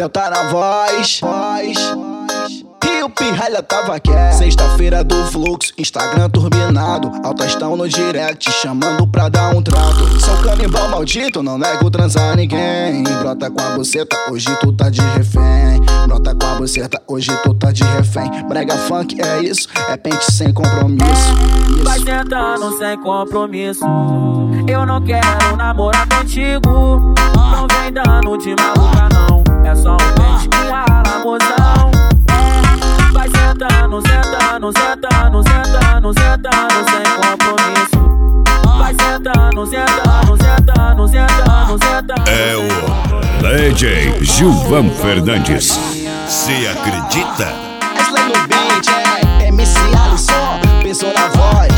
Delta na voz. E o pirralha tava quieto. Sexta-feira do fluxo, Instagram turbinado. Altastão no direct, chamando pra dar um trato. Sou canibal maldito, não nego transar ninguém. Brota com a buceta, hoje tu tá de refém. Brota com a buceta, hoje tu tá de refém. Brega funk, é isso, é pente sem compromisso. Vai sentando sem compromisso. Eu não quero namorar contigo. Não vem dando de maluca não. É só um pente que rala, mozão. Vai sentando, sentando, sentando, sentando, sentando sem compromisso. Vai sentando, sentando, sentando, sentando, sentando. É o DJ Gilvan Fernandes. Cê acredita? Slay no beat, é MC Alisson, pensou na voz.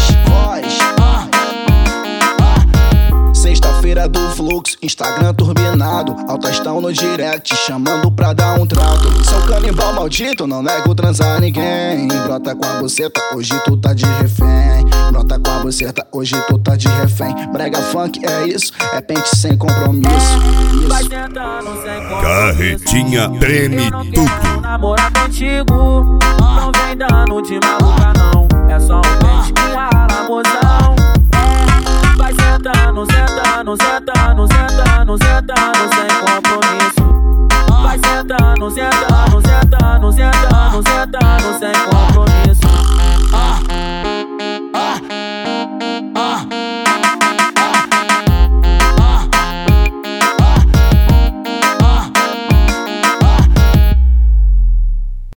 Sexta-feira do fluxo, Instagram turbinado. Altastão no direct, chamando pra dar um trato. Sou canibal maldito, não nego transar ninguém. Brota com a buceta, hoje tu tá de refém. Brota com a buceta, hoje tu tá de refém. Brega funk, é isso, é pente sem compromisso. Vai sentando sem compromisso. Carretinha treme tudo. Namorar contigo. Não vem dando de maluca não. É só um pente que rala, mozão. Vai sentando, sentando, sentando, sentando, sentando sem compromisso. Vai sentando, sentando, sentando, sentando, sentando sem compromisso.